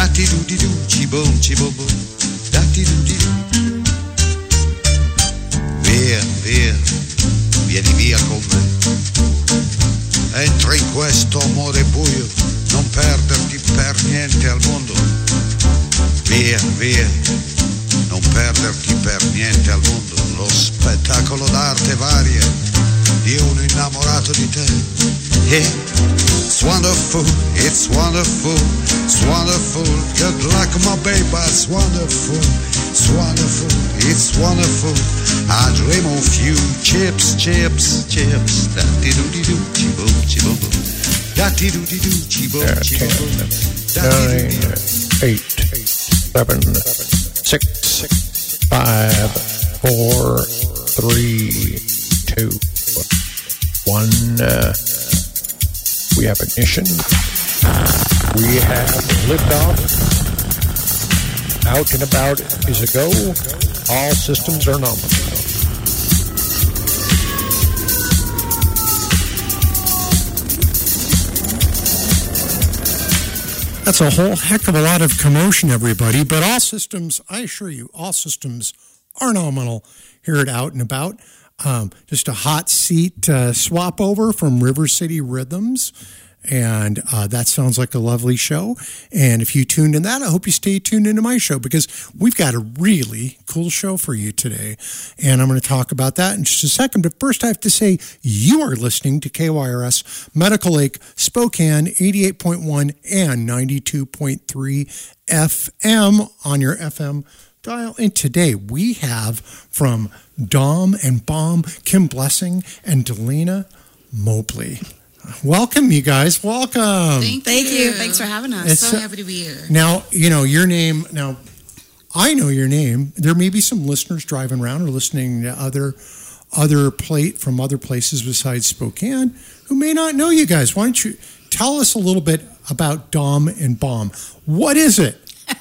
datti du di du, cibom cibobo, datti du di du. Via, via, vieni via con me. Entra in questo amore buio, non perderti per niente al mondo. Via, via, non perderti per niente al mondo. Lo spettacolo d'arte varia di uno innamorato di te. It's wonderful, it's wonderful, it's wonderful. Good luck, my baby, it's wonderful, it's wonderful, it's wonderful. I dream of you, chips, chips, chips. Da-di-do-di-do, chi-boom, chi-boom. Da-di-do-di-do, chi-boom, chi-boom. 9, 8, 7, 6, 5, 4, 3, 2, 1. We have ignition. We have liftoff. Out and about is a go. All systems are nominal. That's a whole heck of a lot of commotion, everybody. But all systems, I assure you, all systems are nominal here at Out and About. Just a hot seat swap over from River City Rhythms. And that sounds like a lovely show. And if you tuned in that, I hope you stay tuned into my show because we've got a really cool show for you today. And I'm going to talk about that in just a second. But first, I have to say you are listening to KYRS Medical Lake, Spokane, 88.1 and 92.3 FM on your FM dial. And today we have from Dom and Bomb, Kim Blessing and Delina Mobley. Welcome, you guys. Welcome. Thank you. Thanks for having us. So happy to be here. Now, you know your name. Now, I know your name. There may be some listeners driving around or listening to other from other places besides Spokane who may not know you guys. Why don't you tell us a little bit about Dom and Bomb? What is it?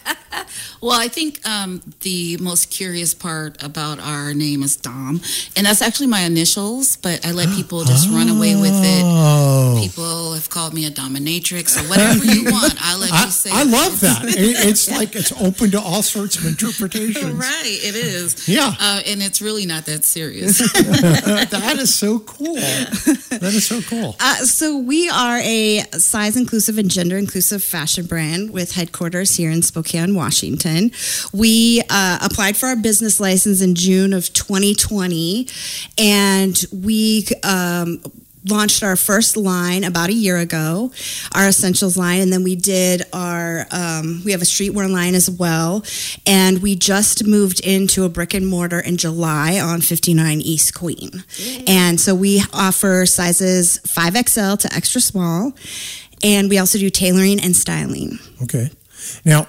Well, I think the most curious part about our name is Dom, and that's actually my initials, but I let people just run away with it. People have called me a dominatrix or whatever you want. I'll let you say I love that. It's like it's open to all sorts of interpretations. Right, it is. Yeah. And it's really not that serious. That is so cool. That is so cool. So we are a size-inclusive and gender-inclusive fashion brand with headquarters here in Spokane, Washington. We applied for our business license in June of 2020, and we launched our first line about a year ago, our essentials line, and then we did our we have a streetwear line as well, and we just moved into a brick and mortar in July on 59 East Queen. Yay. And so we offer sizes 5XL to extra small, and we also do tailoring and styling. Okay. Now,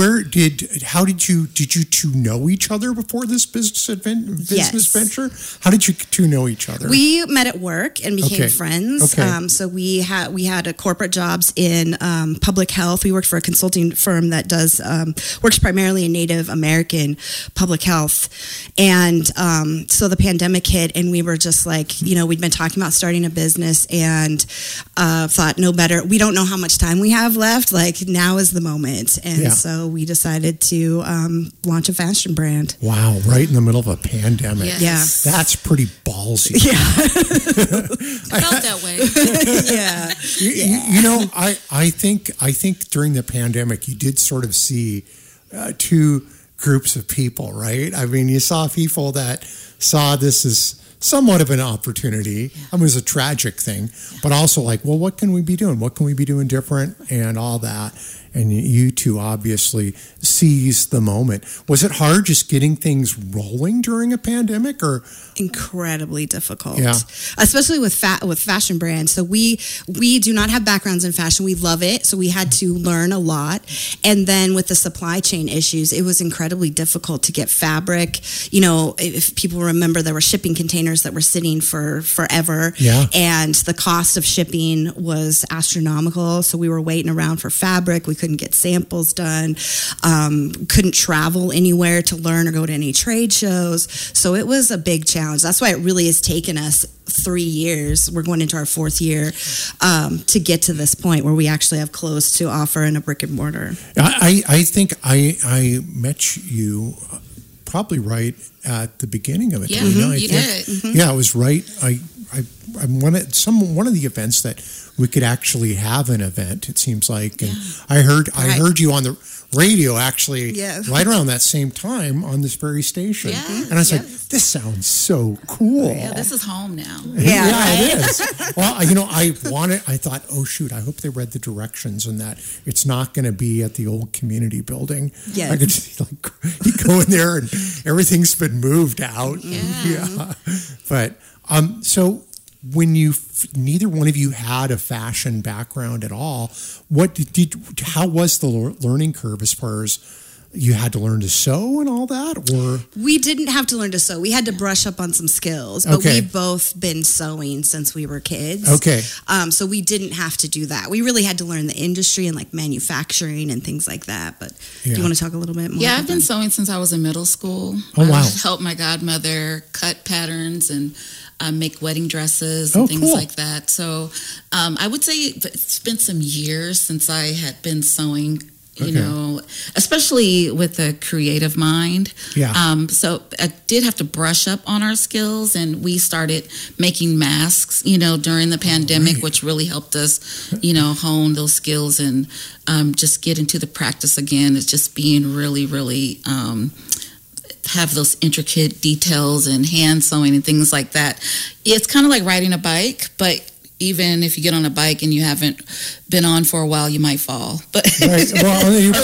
how did you two know each other before this business venture? How did you two know each other? We met at work and became friends. Okay. So we had a corporate jobs in public health. We worked for a consulting firm that does works primarily in Native American public health. And so the pandemic hit, and we were just like, we'd been talking about starting a business, and thought no better. We don't know how much time we have left. Like, now is the moment. And so we decided to launch a fashion brand. Wow, right in the middle of a pandemic. Yes. Yeah. That's pretty ballsy. Yeah. I felt that way. I think during the pandemic you did sort of see two groups of people, right? I mean, you saw people that saw this as somewhat of an opportunity. I mean, it was a tragic thing, but also like, well, what can we be doing? What can we be doing different and all that? And you two obviously seized the moment. Was it hard just getting things rolling during a pandemic, or incredibly difficult? Yeah, especially with fashion brands. So we do not have backgrounds in fashion. We love it, so we had to learn a lot. And then with the supply chain issues, it was incredibly difficult to get fabric. If people remember, there were shipping containers that were sitting for forever. Yeah, and the cost of shipping was astronomical. So we were waiting around for fabric. We couldn't get samples done, couldn't travel anywhere to learn or go to any trade shows. So it was a big challenge. That's why it really has taken us 3 years. We're going into our 4th year to get to this point where we actually have clothes to offer in a brick and mortar. I think I met you probably right at the beginning of it. Yeah, you did. Mm-hmm. Yeah, I was right. I wanted one of the events that we could actually have an event. It seems like, and I heard you on the radio actually right around that same time on this very station. Yeah, and I was like, this sounds so cool. Yeah, this is home now. It is. Well, I thought, oh shoot, I hope they read the directions and that it's not going to be at the old community building. Yes. I could see you go in there and everything's been moved out. Yeah. But so when neither one of you had a fashion background at all, how was the learning curve as far as you had to learn to sew and all that, or? We didn't have to learn to sew. We had to brush up on some skills, but we've both been sewing since we were kids. Okay. So we didn't have to do that. We really had to learn the industry and like manufacturing and things like that. But do you want to talk a little bit more? Yeah, I've been sewing since I was in middle school. Oh, wow. I helped my godmother cut patterns and make wedding dresses and things like that. So I would say it's been some years since I had been sewing, you know, especially with a creative mind. Yeah. So I did have to brush up on our skills, and we started making masks, you know, during the pandemic, which really helped us, you know, hone those skills and just get into the practice again. It's just being really, really have those intricate details and hand sewing and things like that. It's kind of like riding a bike, but even if you get on a bike and you haven't been on for a while, you might fall. But right. Well, you're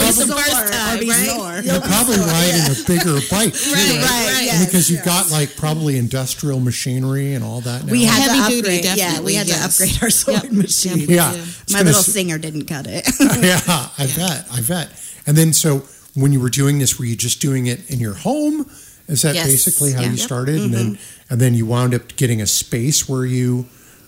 probably riding a bigger bike too, right? Yes, because you've got like probably industrial machinery and all that now. We had Heavy to duty, upgrade. definitely, Yeah, we had to upgrade our sewing machine. Yeah. My little singer didn't cut it. Yeah, I bet. And then so when you were doing this, were you just doing it in your home? Is that basically how you started? Mm-hmm. And then you wound up getting a space where you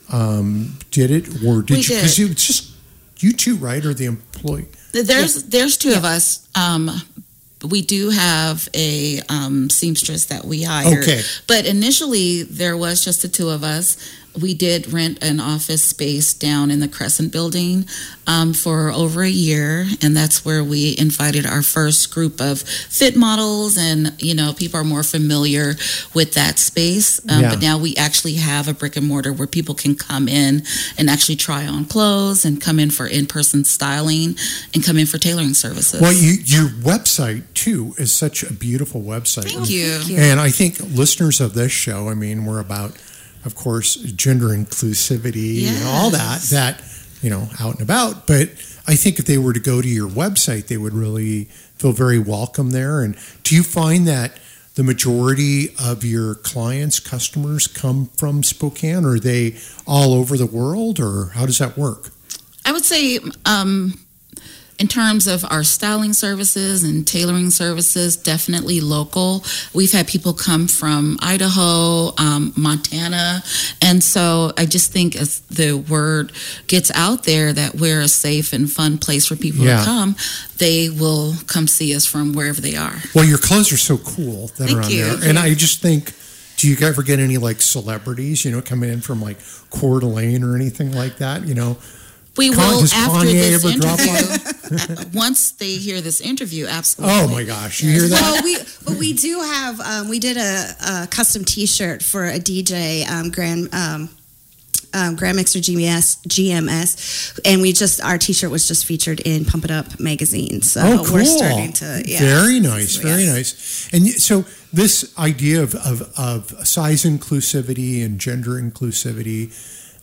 did it, or did you? Because it's just you two, right? Or the employee? There's two of us. We do have a seamstress that we hired. Okay. But initially, there was just the two of us. We did rent an office space down in the Crescent building for over a year, and that's where we invited our first group of fit models, and you know, people are more familiar with that space. But now we actually have a brick and mortar where people can come in and actually try on clothes, and come in for in-person styling, and come in for tailoring services. Well, your website too is such a beautiful website. Thank you. And I think listeners of this show, I mean, we're about, of course, gender inclusivity and all that, you know, out and about. But I think if they were to go to your website, they would really feel very welcome there. And do you find that the majority of your clients, customers come from Spokane, or are they all over the world, or how does that work? I would say in terms of our styling services and tailoring services, definitely local. We've had people come from Idaho, Montana. And so I just think as the word gets out there that we're a safe and fun place for people to come, they will come see us from wherever they are. Well, your clothes are so cool that are on you. there. And I just think, do you ever get any like celebrities, you know, coming in from like Coeur d'Alene or anything like that, you know? We will does after Kanye this ever drop interview. Once they hear this interview, absolutely. Oh my gosh, you hear that? Well, we do have. We did a custom T-shirt for a DJ, Grand Mixer GMS, and our T-shirt was just featured in Pump It Up magazine. So cool. we're starting to. Very nice, very nice. And so this idea of size inclusivity and gender inclusivity.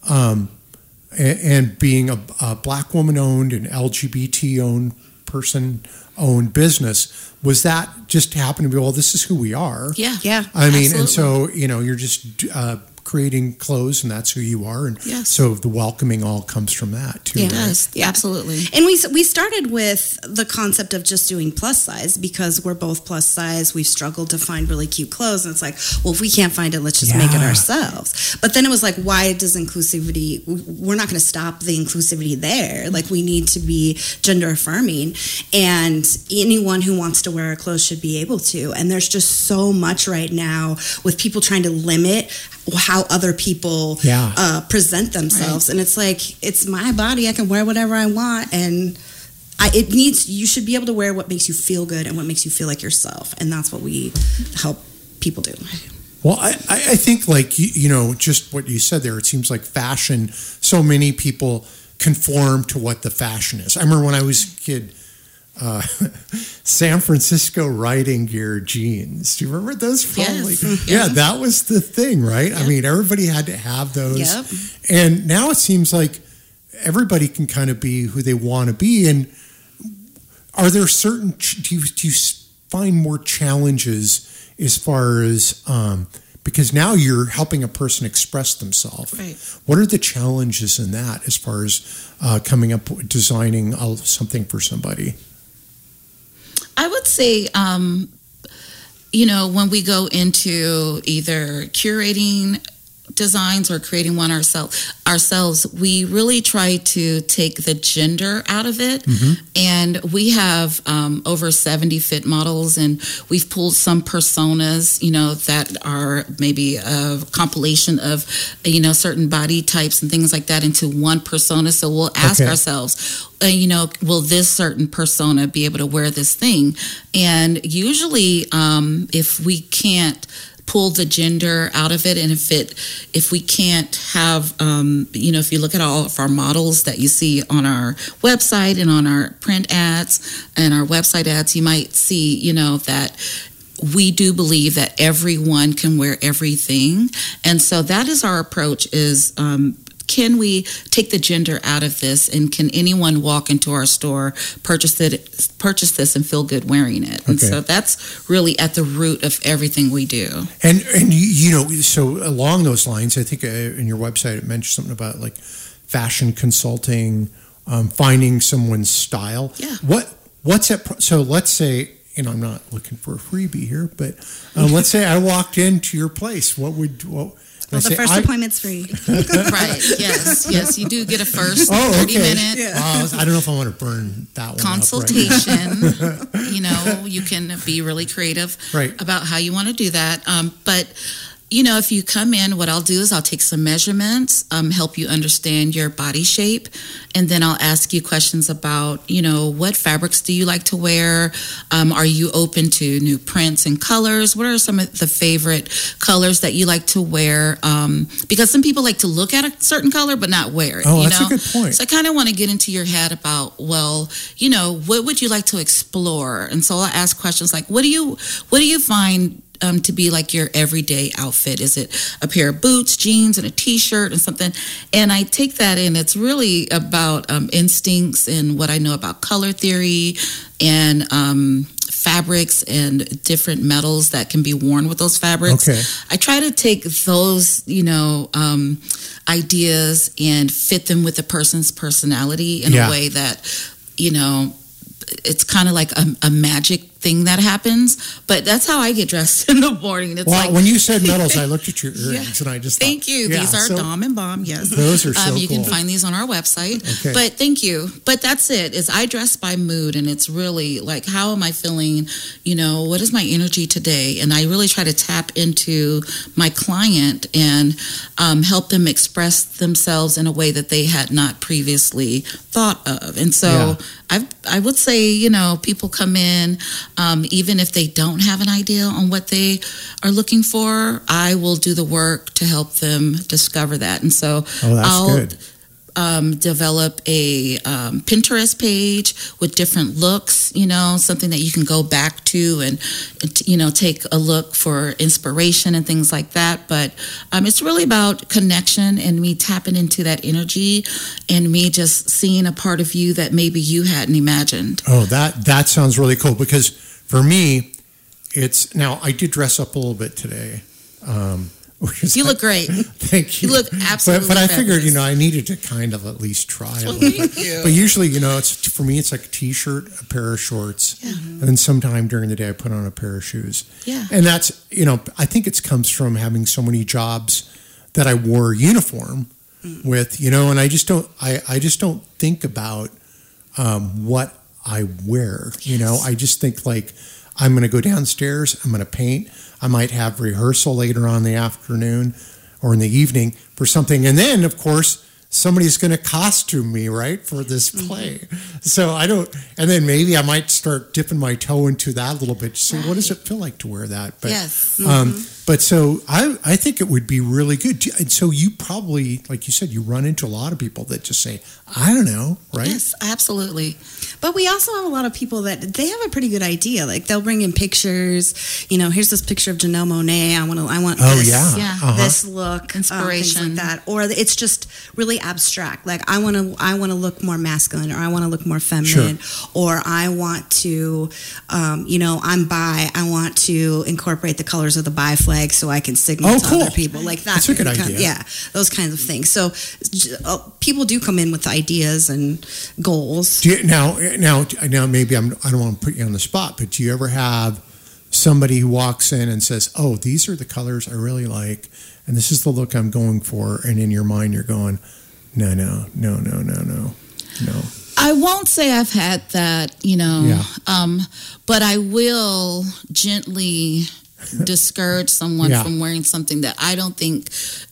And being a Black woman-owned and LGBT-owned person-owned business, was that just happened to be, well, this is who we are? Yeah. Yeah. I mean, absolutely. and so, you know, you're just creating clothes, and that's who you are. And Yes. so the welcoming all comes from that too. Yeah. right? Yes, absolutely. And we started with the concept of just doing plus size because we're both plus size. We've struggled to find really cute clothes, and it's like, well, if we can't find it, let's just make it Yeah. ourselves. But then it was like, why does inclusivity? We're not going to stop the inclusivity there. Like, we need to be gender affirming, and anyone who wants to wear our clothes should be able to. And there's just so much right now with people trying to limit how other people present themselves, and it's like, it's my body. I can wear whatever I want, and you should be able to wear what makes you feel good and what makes you feel like yourself, and that's what we help people do. Well, I think, like, you know, just what you said there, it seems like fashion, so many people conform to what the fashion is. I remember when I was a kid, San Francisco riding gear jeans. Do you remember those? Probably. Yes. Yeah, that was the thing, right? I mean, everybody had to have those. Yep. And now it seems like everybody can kind of be who they want to be. And are there certain, do you find more challenges as far as, because now you're helping a person express themselves. Right. What are the challenges in that as far as coming up with designing something for somebody? I would say, you know, when we go into either curating designs or creating one ourselves, we really try to take the gender out of it. Mm-hmm. And we have over 70 fit models, and we've pulled some personas, you know, that are maybe a compilation of, you know, certain body types and things like that into one persona. So we'll ask ourselves, you know, will this certain persona be able to wear this thing? And usually, if we can't pull the gender out of it, and if we can't have, you know, if you look at all of our models that you see on our website and on our print ads and our website ads, you might see, you know, that we do believe that everyone can wear everything. And so that is our approach, is can we take the gender out of this, and can anyone walk into our store, purchase this and feel good wearing it? And so that's really at the root of everything we do. And you know, so along those lines, I think in your website it mentioned something about like fashion consulting, finding someone's style. Yeah. What's that? So let's say, you know, I'm not looking for a freebie here, but let's say I walked into your place. Well, the first appointment's free. Right. Yes. You do get a first 30-minute I don't know if I want to burn that one consultation. up right now. You know, you can be really creative Right. about how you want to do that. But, you know, if you come in, what I'll do is I'll take some measurements, help you understand your body shape, and then I'll ask you questions about, you know, what fabrics do you like to wear? Are you open to new prints and colors? What are some of the favorite colors that you like to wear? Because some people like to look at a certain color but not wear it. Oh, you that's know? a good point. So I kind of want to get into your head about, well, you know, what would you like to explore? And so I'll ask questions like, what do you find to be like your everyday outfit? Is it a pair of boots, jeans, and a t-shirt and something? And I take that in. It's really about instincts and what I know about color theory and fabrics and different metals that can be worn with those fabrics. Okay. I try to take those, you know, ideas and fit them with the person's personality in a way that, you know, it's kind of like a magic thing that happens, but that's how I get dressed in the morning. It's when you said metals, I looked at your earrings and I just thought, thank you. These are Dom and Bomb. Yes, those are so you cool. can find these on our website. Okay. But thank you. But that's it. Is I dress by mood, and it's really like, how am I feeling? You know, what is my energy today? And I really try to tap into my client and help them express themselves in a way that they had not previously thought of. And so I would say, you know, people come in, even if they don't have an idea on what they are looking for, I will do the work to help them discover that. And so I'll develop a Pinterest page with different looks, you know, something that you can go back to and you know, take a look for inspiration and things like that. But it's really about connection and me tapping into that energy and me just seeing a part of you that maybe you hadn't imagined. Oh, that sounds really cool, because for me, now I did dress up a little bit today. You look great. Thank you. You look absolutely But I fabulous. figured, I needed to kind of at least try a little bit. Thank you. But usually, it's for me, it's like a T-shirt, a pair of shorts, and then sometime during the day I put on a pair of shoes. Yeah. And that's, I think it comes from having so many jobs that I wore a uniform with, and I just don't think about what I wear. I just think like I'm going to go downstairs, I'm going to paint, I might have rehearsal later on in the afternoon or in the evening for something, and then of course somebody's going to costume me, right, for this play. So and then maybe I might start dipping my toe into that a little bit. So what does it feel like to wear that? But, yes. But so I think it would be really good. And so you probably, like you said, you run into a lot of people that just say, I don't know, right? Yes, absolutely. But we also have a lot of people that they have a pretty good idea. Like they'll bring in pictures. Here's this picture of Janelle Monáe. I want this look, inspiration, things like that. Or it's just really abstract. Like I want to look more masculine, or I want to look more feminine, or I want to, I'm bi. I want to incorporate the colors of the bi flag so I can signal to other people. Like that. That's a good idea. Yeah, those kinds of things. So people do come in with ideas and goals. Now, maybe I don't want to put you on the spot, but do you ever have somebody who walks in and says, "Oh, these are the colors I really like, and this is the look I'm going for," and in your mind you're going, "No." I won't say I've had that, but I will gently discourage someone from wearing something that I don't think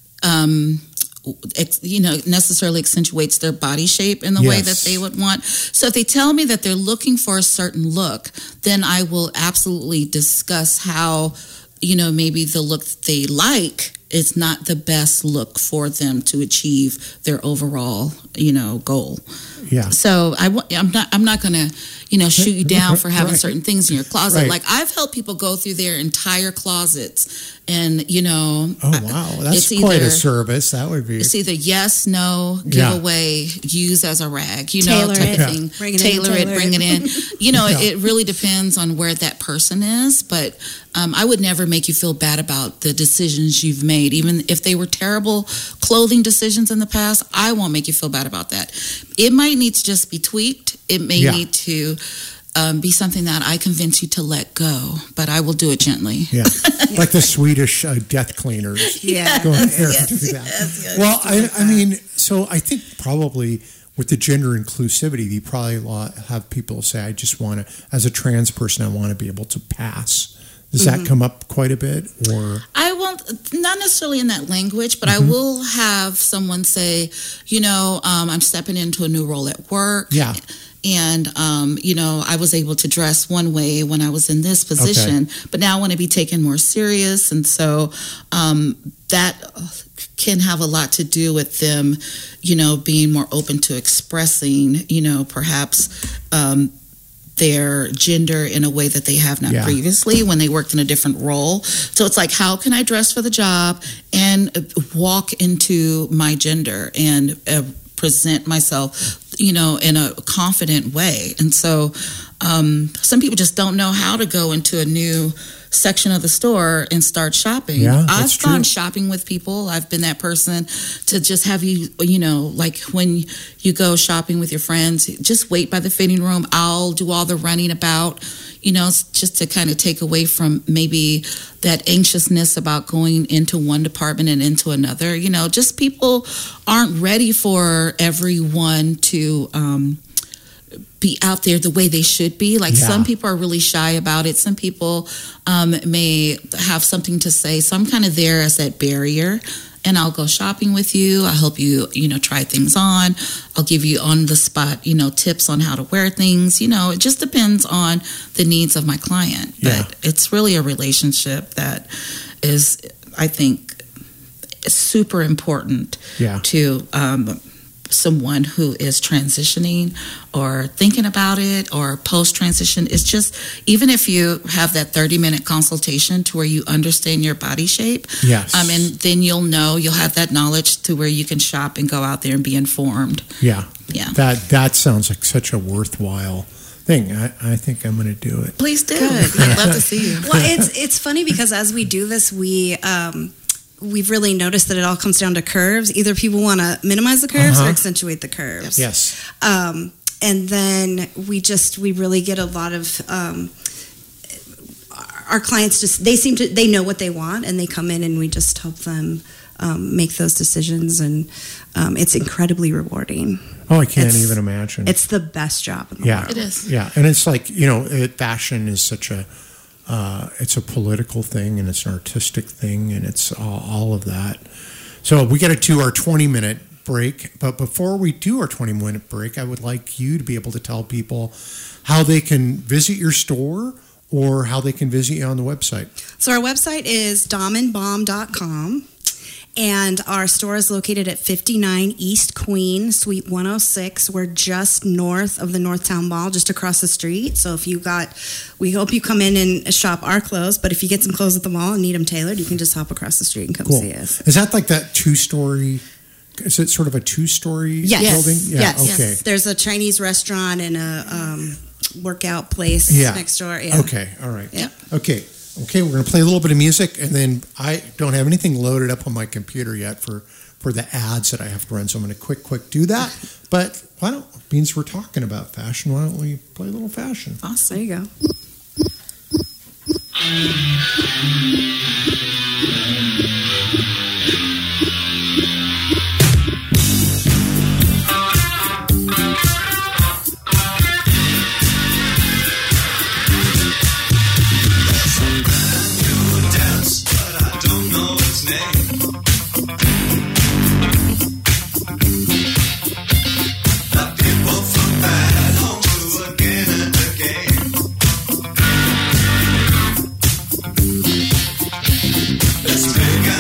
necessarily accentuates their body shape in the way that they would want. So if they tell me that they're looking for a certain look, then I will absolutely discuss how, maybe the look that they like is not the best look for them to achieve their overall, goal. Yeah. So I'm not going to, shoot you down for having certain things in your closet. Right. Like I've helped people go through their entire closets, and oh wow, that's quite a service. That would be. It's either yes, no, give away, use as a rag, Tailor type it, of thing. bring it Bring it in. It really depends on where that person is, but I would never make you feel bad about the decisions you've made, even if they were terrible clothing decisions in the past. I won't make you feel bad about that. It might need to just be tweaked. It may need to be something that I convince you to let go, but I will do it gently. Yeah, like the Swedish death cleaners. Yeah. Go in there and do that. Yes. Well, I mean, so I think probably with the gender inclusivity, you probably have people say, I just want to, as a trans person, I want to be able to pass. Does that come up quite a bit, or? I won't, not necessarily in that language, but I will have someone say, I'm stepping into a new role at work. Yeah. And, I was able to dress one way when I was in this position, but now I want to be taken more serious. And so that can have a lot to do with them, being more open to expressing, perhaps their gender in a way that they have not previously when they worked in a different role. So it's like, how can I dress for the job and walk into my gender and present myself, in a confident way? And so some people just don't know how to go into a new section of the store and start shopping. Yeah, I've gone shopping with people. I've been that person to just have you, like when you go shopping with your friends, just wait by the fitting room. I'll do all the running about, just to kind of take away from maybe that anxiousness about going into one department and into another. Just people aren't ready for everyone to be out there the way they should be. Like some people are really shy about it. Some people may have something to say. So I'm kind of there as that barrier. And I'll go shopping with you. I'll help you, try things on. I'll give you on the spot, tips on how to wear things. It just depends on the needs of my client. But it's really a relationship that is, I think, super important to someone who is transitioning or thinking about it or post-transition. It's just, even if you have that 30-minute consultation to where you understand your body shape, and then you'll have that knowledge to where you can shop and go out there and be informed. Yeah. That sounds like such a worthwhile thing. I think I'm going to do it. Please do. I'd love to see you. Well, it's funny because as we do this, we we've really noticed that it all comes down to curves. Either people want to minimize the curves or accentuate the curves. Yes. And then we really get a lot of our clients they know what they want, and they come in and we just help them make those decisions, and it's incredibly rewarding. Oh, I can't even imagine. It's the best job in the world. It is. Yeah, and it's like, fashion is such a it's a political thing, and it's an artistic thing, and it's all of that. So we got to do our 20-minute break, but before we do our 20-minute break, I would like you to be able to tell people how they can visit your store or how they can visit you on the website. So our website is domandbalm.com. And our store is located at 59 East Queen, Suite 106. We're just north of the Northtown Mall, just across the street. So we hope you come in and shop our clothes. But if you get some clothes at the mall and need them tailored, you can just hop across the street and come see us. Is that like that two-story? Is it sort of a two-story building? Yeah, yes. Okay. Yes. There's a Chinese restaurant and a workout place next door. Yeah. Okay. All right. Yeah. Okay, we're going to play a little bit of music, and then I don't have anything loaded up on my computer yet for the ads that I have to run, so I'm going to quick do that. But means we're talking about fashion, why don't we play a little fashion? Awesome. There you go. Let's make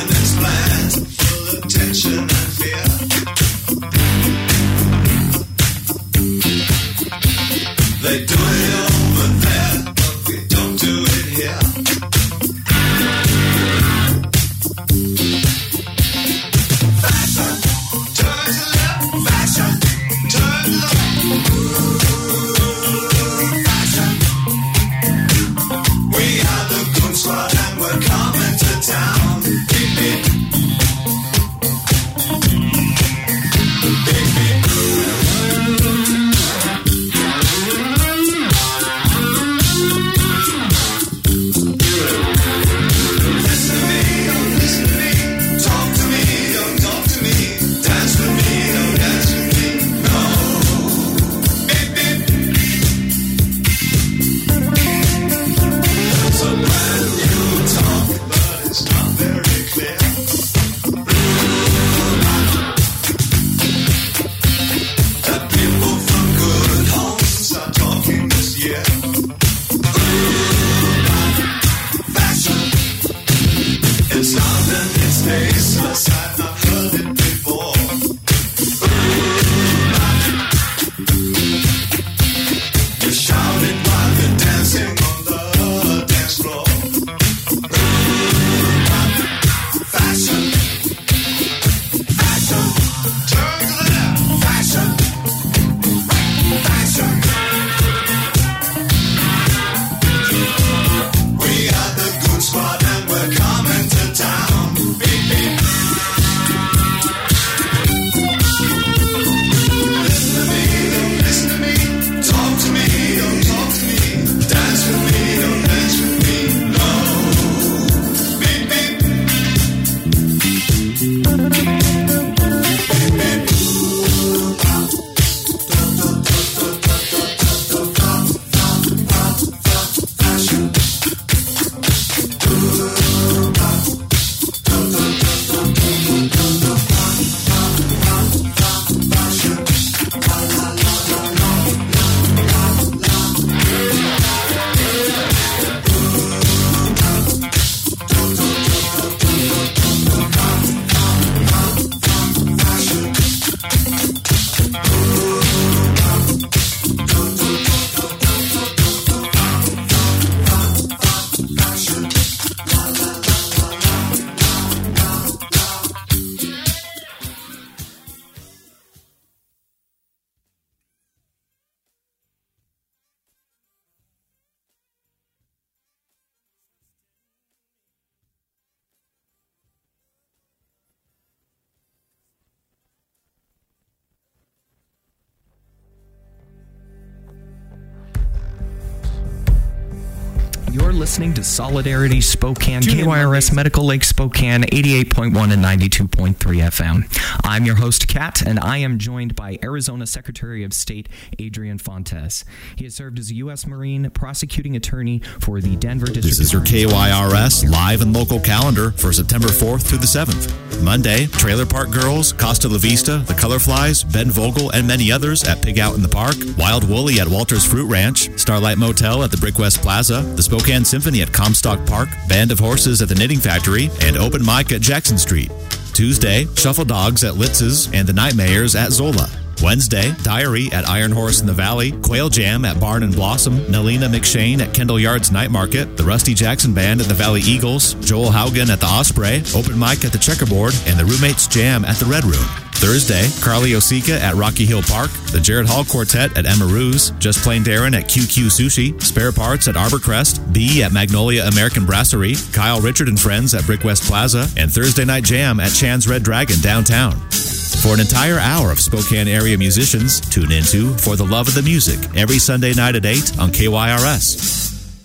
You're listening to Solidarity Spokane, KYRS Medical Lake Spokane, 88.1 and 92.3 FM. I'm your host, Kat, and I am joined by Arizona Secretary of State Adrian Fontes. He has served as a U.S. Marine prosecuting attorney for the Denver District. This is your KYRS live and local calendar for September 4th through the 7th. Monday, Trailer Park Girls, Costa La Vista, The Colorflies, Ben Vogel, and many others at Pig Out in the Park, Wild Woolly at Walter's Fruit Ranch, Starlight Motel at the Brick West Plaza, the Spokane Symphony at Comstock Park, Band of Horses at the Knitting Factory, and Open Mic at Jackson Street. Tuesday, Shuffle Dogs at Litz's and the Nightmares at Zola. Wednesday, Diary at Iron Horse in the Valley, Quail Jam at Barn and Blossom, Nalina McShane at Kendall Yards Night Market, the Rusty Jackson Band at the Valley Eagles, Joel Haugen at the Osprey, Open Mic at the Checkerboard, and the Roommates Jam at the Red Room. Thursday, Carly Osika at Rocky Hill Park, the Jared Hall Quartet at Emeruz, Just Plain Darren at QQ Sushi, Spare Parts at Arborcrest, B at Magnolia American Brasserie, Kyle Richard and Friends at Brick West Plaza, and Thursday Night Jam at Chan's Red Dragon downtown. For an entire hour of Spokane area musicians, tune into For the Love of the Music every Sunday night at 8 on KYRS.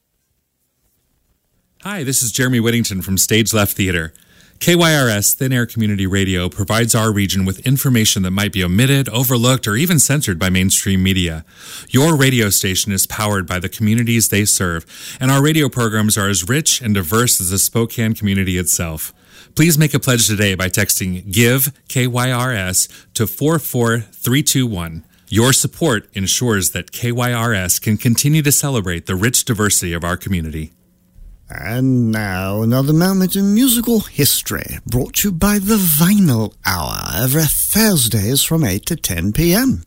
Hi, this is Jeremy Whittington from Stage Left Theater. KYRS, Thin Air Community Radio, provides our region with information that might be omitted, overlooked, or even censored by mainstream media. Your radio station is powered by the communities they serve, and our radio programs are as rich and diverse as the Spokane community itself. Please make a pledge today by texting GIVE KYRS to 44321. Your support ensures that KYRS can continue to celebrate the rich diversity of our community. And now another moment in musical history, brought to you by the Vinyl Hour, every Thursdays from 8 to 10 p.m.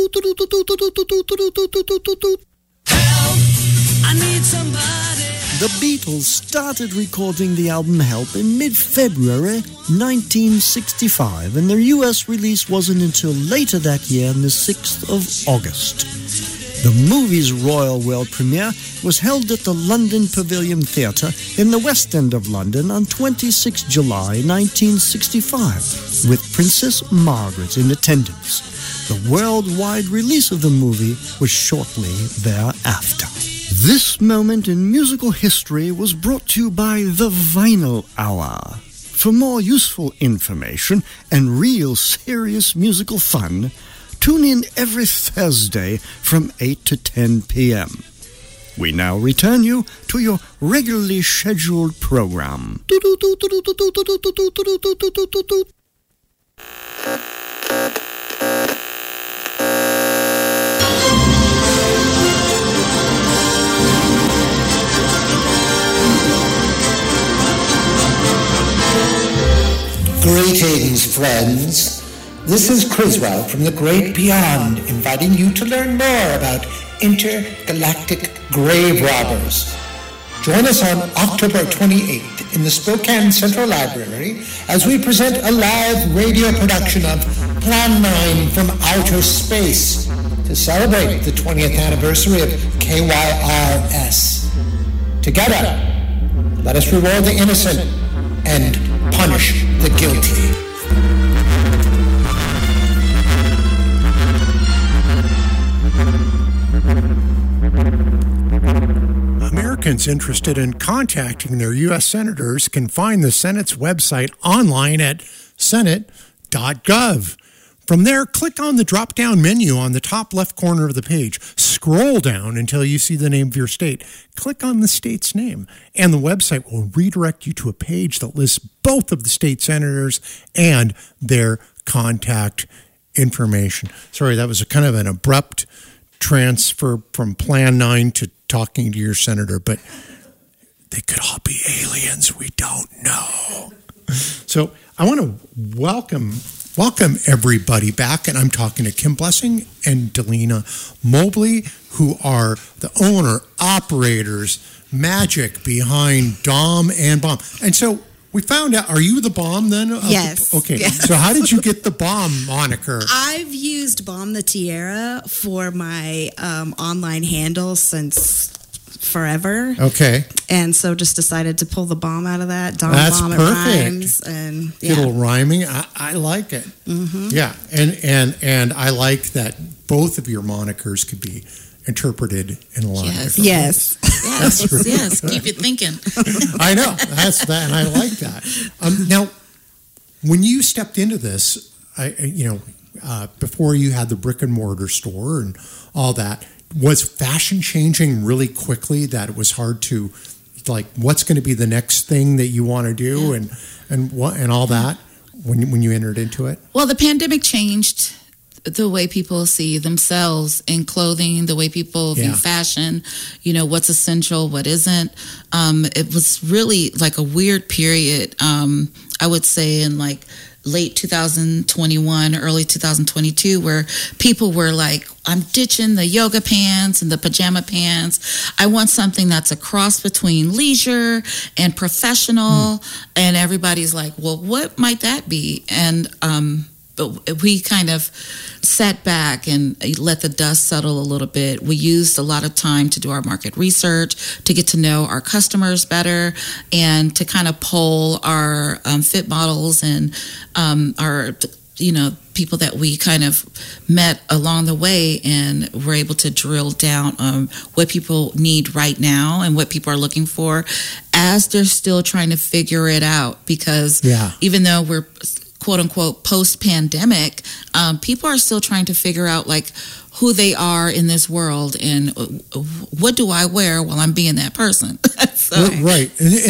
Help! I need somebody. The Beatles started recording the album Help in mid-February 1965, and their U.S. release wasn't until later that year on the 6th of August. The movie's royal world premiere was held at the London Pavilion Theatre in the West End of London on 26 July 1965, with Princess Margaret in attendance. The worldwide release of the movie was shortly thereafter. This moment in musical history was brought to you by the Vinyl Hour. For more useful information and real serious musical fun, tune in every Thursday from 8 to 10 p.m. We now return you to your regularly scheduled program. Greetings, friends. This is Criswell from the Great Beyond, inviting you to learn more about intergalactic grave robbers. Join us on October 28th in the Spokane Central Library as we present a live radio production of Plan 9 from Outer Space to celebrate the 20th anniversary of KYRS. Together, let us reward the innocent and punish the guilty. Americans interested in contacting their U.S. senators can find the Senate's website online at senate.gov. From there, click on the drop-down menu on the top left corner of the page. Scroll down until you see the name of your state. Click on the state's name, and the website will redirect you to a page that lists both of the state senators and their contact information. Sorry, that was a kind of an abrupt transfer from Plan 9 to talking to your senator, but they could all be aliens. We don't know. So I want to welcome everybody back, and I'm talking to Kim Blessing and Delina Mobley, who are the owner-operators, magic behind Dom and Bomb. And so we found out, are you the Bomb then? Yes. Okay. Yes. So how did you get the Bomb moniker? I've used Bomb the Tiara for my online handle since forever. Okay. And so just decided to pull the bomb out of that. Dom That's Bomb, perfect. it rhymes. And, Get a little rhyming. I like it. Mm-hmm. Yeah. And I like that both of your monikers could be interpreted in a lot of different ways. Yes. Keep you thinking. I know. That's that, and I like that. Now, when you stepped into this, before you had the brick and mortar store and all that, was fashion changing really quickly that it was hard to, like, what's going to be the next thing that you want to do and all that when you entered into it? Well, the pandemic changed the way people see themselves in clothing, the way people view fashion, what's essential, what isn't. It was really like a weird period, I would say, in like late 2021, early 2022, where people were like, I'm ditching the yoga pants and the pajama pants. I want something that's a cross between leisure and professional. And everybody's like, well, what might that be? And but we kind of sat back and let the dust settle a little bit. We used a lot of time to do our market research, to get to know our customers better, and to kind of poll our fit models and our people that we kind of met along the way, and we're able to drill down on what people need right now and what people are looking for as they're still trying to figure it out. Because even though we're quote unquote post-pandemic, people are still trying to figure out like who they are in this world and what do I wear while I'm being that person. Right.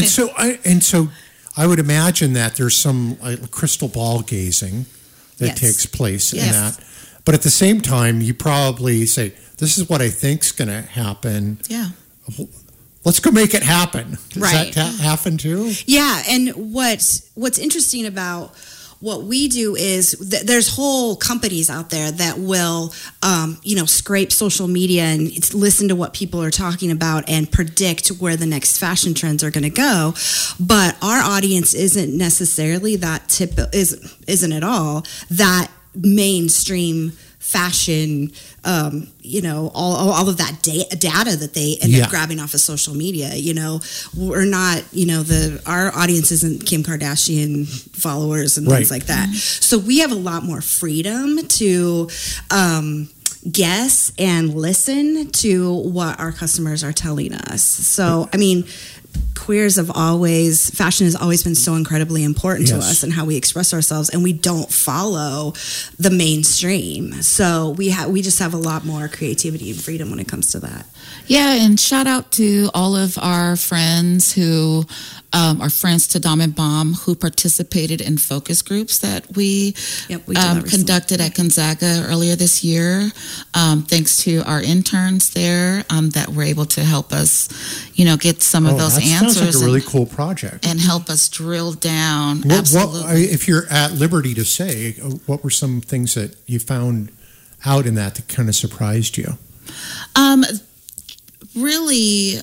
And so I would imagine that there's some crystal ball gazing that takes place in that. But at the same time, you probably say, this is what I think's going to happen. Yeah. Let's go make it happen. Does that happen too? Yeah. And what's interesting about what we do is there's whole companies out there that will, scrape social media and listen to what people are talking about and predict where the next fashion trends are going to go. But our audience isn't necessarily that isn't at all that mainstream fashion, all of that data that they end up grabbing off of social media. We're not, our audience isn't Kim Kardashian followers and things like that. So we have a lot more freedom to guess and listen to what our customers are telling us. So, I mean, fashion has always been so incredibly important to us and how we express ourselves, and we don't follow the mainstream. So we just have a lot more creativity and freedom when it comes to that. Yeah, and shout out to all of our friends who are friends to Dom and Bomb who participated in focus groups that we conducted at Gonzaga earlier this year. Thanks to our interns there that were able to help us, get some of those answers. Sounds like a really cool project. And help us drill down. Absolutely. If you're at liberty to say, what were some things that you found out in that kind of surprised you? Really,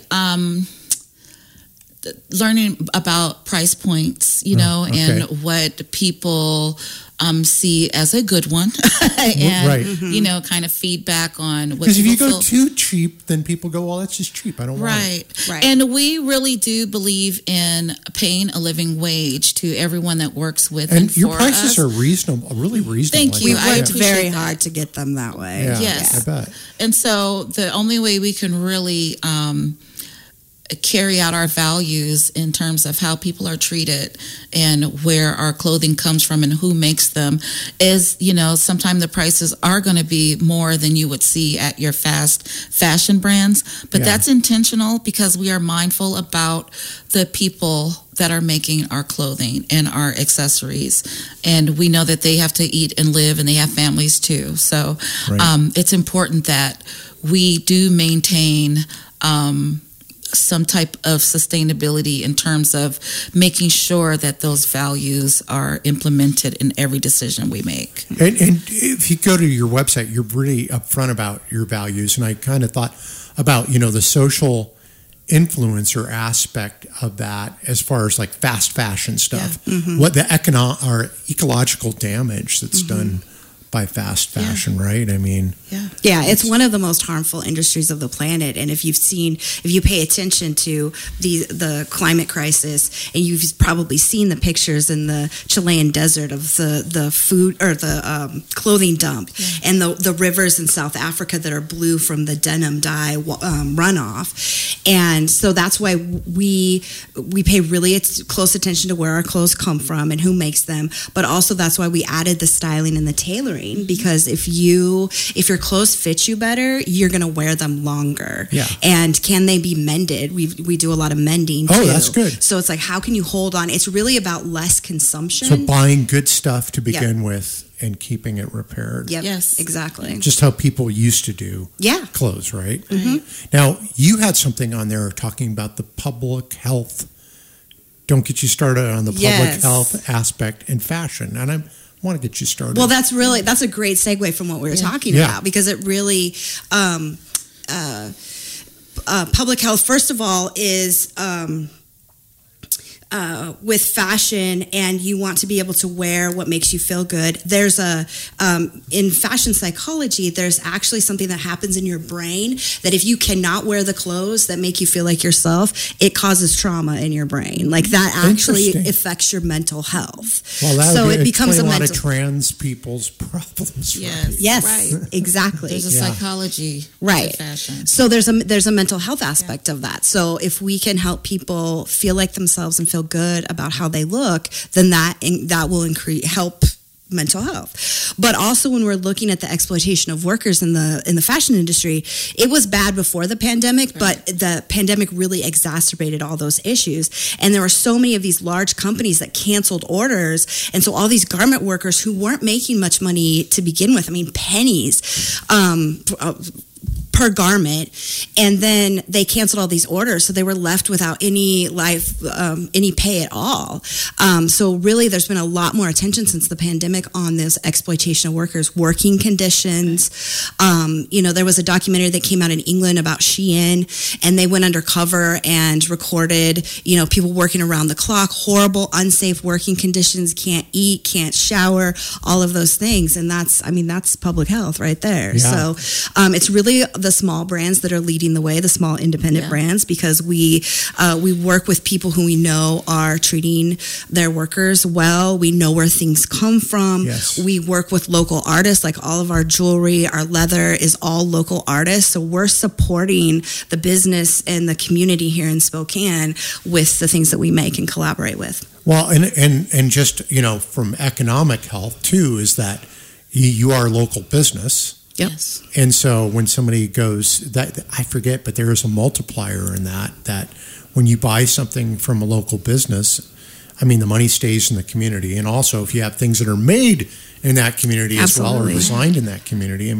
learning about price points, and what people see as a good one, and kind of feedback on what. Because if you go too cheap, then people go, "Well, that's just cheap. I don't want it." Right. And we really do believe in paying a living wage to everyone that works with and your prices are reasonable, really reasonable. Thank you. We worked very hard to get them that way. Yeah, yes, I bet. And so the only way we can really carry out our values in terms of how people are treated and where our clothing comes from and who makes them is, sometimes the prices are going to be more than you would see at your fast fashion brands. But that's intentional because we are mindful about the people that are making our clothing and our accessories. And we know that they have to eat and live and they have families too. So it's important that we do maintain some type of sustainability in terms of making sure that those values are implemented in every decision we make. And if you go to your website, you're really upfront about your values. And I kind of thought about, the social influencer aspect of that as far as like fast fashion stuff, what the ecological damage that's done by fast fashion, right? I mean, it's one of the most harmful industries of the planet. And if you pay attention to the climate crisis, and you've probably seen the pictures in the Chilean desert of the food or the clothing dump, and the rivers in South Africa that are blue from the denim dye runoff, And so that's why we pay really close attention to where our clothes come from and who makes them. But also that's why we added the styling and the tailoring, because if your clothes fit you better, you're going to wear them longer. Yeah. And can they be mended? We do a lot of mending too. Oh, that's good. So it's like, how can you hold on? It's really about less consumption. So buying good stuff to begin with and keeping it repaired. Yep. Yes, exactly. Just how people used to do clothes, right? Mm-hmm. Now, you had something on there talking about the public health. Don't get you started on the public health aspect in fashion. And I want to get you started. Well, that's a great segue from what we were talking about, because it really, public health, first of all, is with fashion, and you want to be able to wear what makes you feel good. There's in fashion psychology, there's actually something that happens in your brain that if you cannot wear the clothes that make you feel like yourself, it causes trauma in your brain. Like that actually affects your mental health. Well, so it becomes a lot of trans people's problems. Yes, right. Exactly. There's a psychology right. to fashion. So there's a mental health aspect of that. So if we can help people feel like themselves and feel good about how they look, then that will help mental health. But also when we're looking at the exploitation of workers in the fashion industry, it was bad before the pandemic, but the pandemic really exacerbated all those issues. And there were so many of these large companies that canceled orders, and so all these garment workers who weren't making much money to begin with, I mean pennies per garment, and then they canceled all these orders, so they were left without any any pay at all. So really, there's been a lot more attention since the pandemic on this exploitation of workers, working conditions. There was a documentary that came out in England about Shein, and they went undercover and recorded, people working around the clock, horrible, unsafe working conditions, can't eat, can't shower, all of those things, and that's public health right there. Yeah. So it's really the small brands that are leading the way, the small independent brands, because we work with people who we know are treating their workers well. We know where things come from. Yes. We work with local artists, like all of our jewelry, our leather is all local artists. So we're supporting the business and the community here in Spokane with the things that we make and collaborate with. Well, and just, from economic health too, is that you are a local business. Yes. And so when somebody goes, that I forget, but there is a multiplier in that when you buy something from a local business, the money stays in the community. And also if you have things that are made in that community as well, or designed in that community,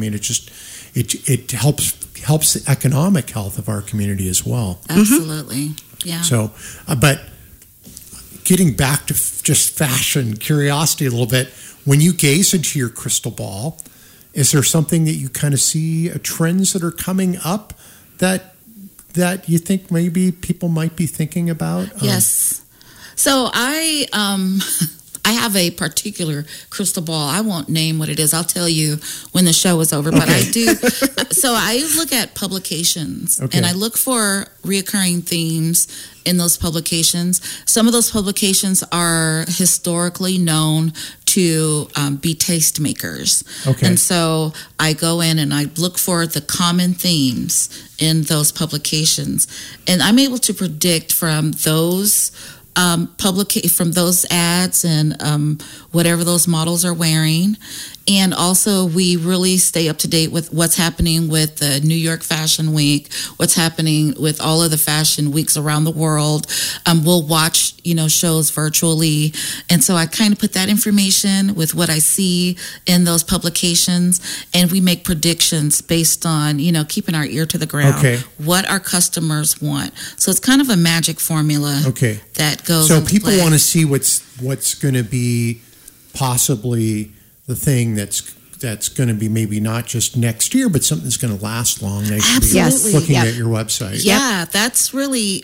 it helps the economic health of our community as well. Absolutely. Yeah. So, but getting back to just fashion, curiosity a little bit, when you gaze into your crystal ball, is there something that you kind of see trends that are coming up that you think maybe people might be thinking about? Yes. So I have a particular crystal ball. I won't name what it is. I'll tell you when the show is over. But I do. So I look at publications, and I look for reoccurring themes in those publications. Some of those publications are historically known to be tastemakers. Okay. And so I go in and I look for the common themes in those publications. And I'm able to predict from those from those ads and whatever those models are wearing. And also we really stay up to date with what's happening with the New York Fashion Week, what's happening with all of the fashion weeks around the world. We'll watch, shows virtually. And so I kind of put that information with what I see in those publications, and we make predictions based on, keeping our ear to the ground. Okay. What our customers want. So it's kind of a magic formula that goes So into people play. want to see what's going to be possibly the thing that's going to be maybe not just next year, but something that's going to last long. They should be looking at your website. Yeah, that's really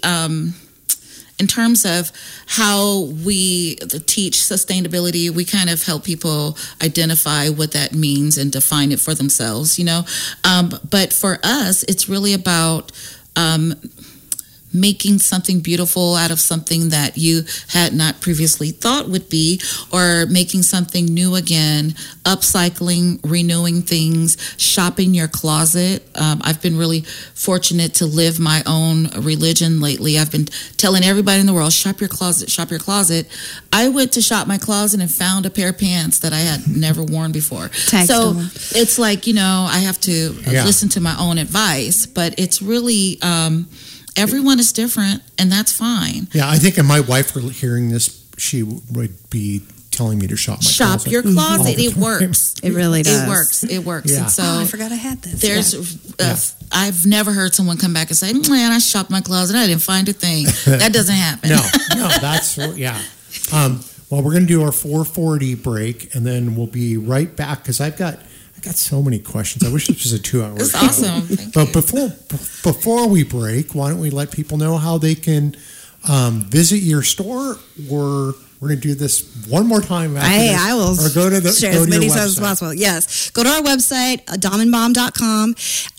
in terms of how we teach sustainability. We kind of help people identify what that means and define it for themselves. But for us, it's really about making something beautiful out of something that you had not previously thought would be, or making something new again, upcycling, renewing things, shopping your closet. I've been really fortunate to live my own religion lately. I've been telling everybody in the world, shop your closet, shop your closet. I went to shop my closet and found a pair of pants that I had never worn before. So it's like, I have to listen to my own advice, but it's really... everyone is different, and that's fine. Yeah, I think if my wife were hearing this, she would be telling me to shop my closet. Shop your closet. It works. It really does. It works. Yeah. And so I forgot I had this. I've never heard someone come back and say, man, I shopped my closet. I didn't find a thing. That doesn't happen. No, that's, yeah. Well, we're going to do our 4:40 break, and then we'll be right back, because I got so many questions. I wish this was a 2-hour It's show. awesome. But before we break, why don't we let people know how they can visit your store? Or we're going to do this one more time after this. I will or go to share go as to many your times as website. possible. Yes. Go to our website, domandbomb.com,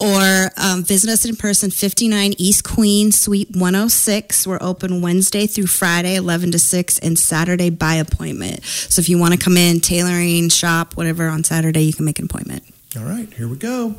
or visit us in person, 59 East Queen, Suite 106. We're open Wednesday through Friday, 11 to 6, and Saturday by appointment. So if you want to come in, tailoring, shop, whatever, on Saturday, you can make an appointment. All right, here we go.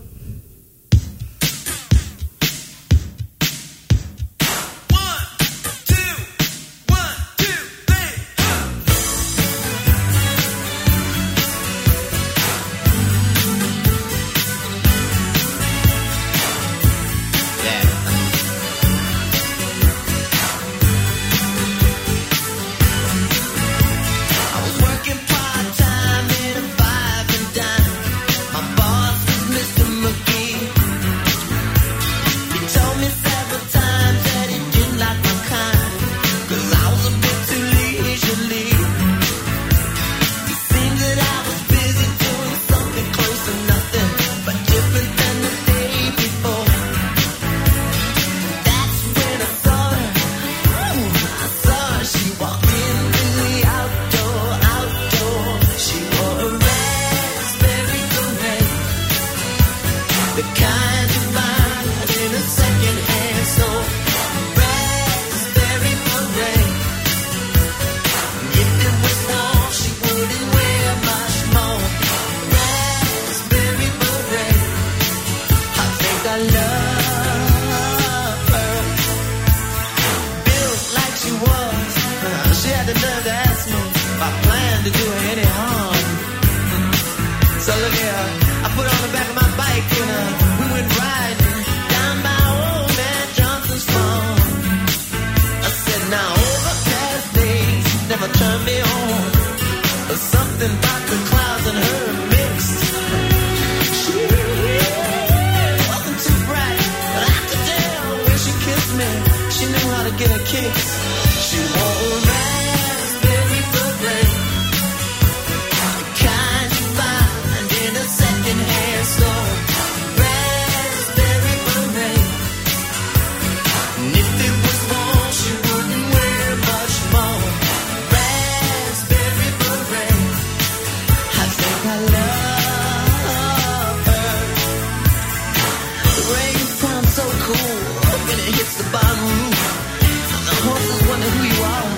So cool, when it hits the bottom roof, and the horses wonder who you are.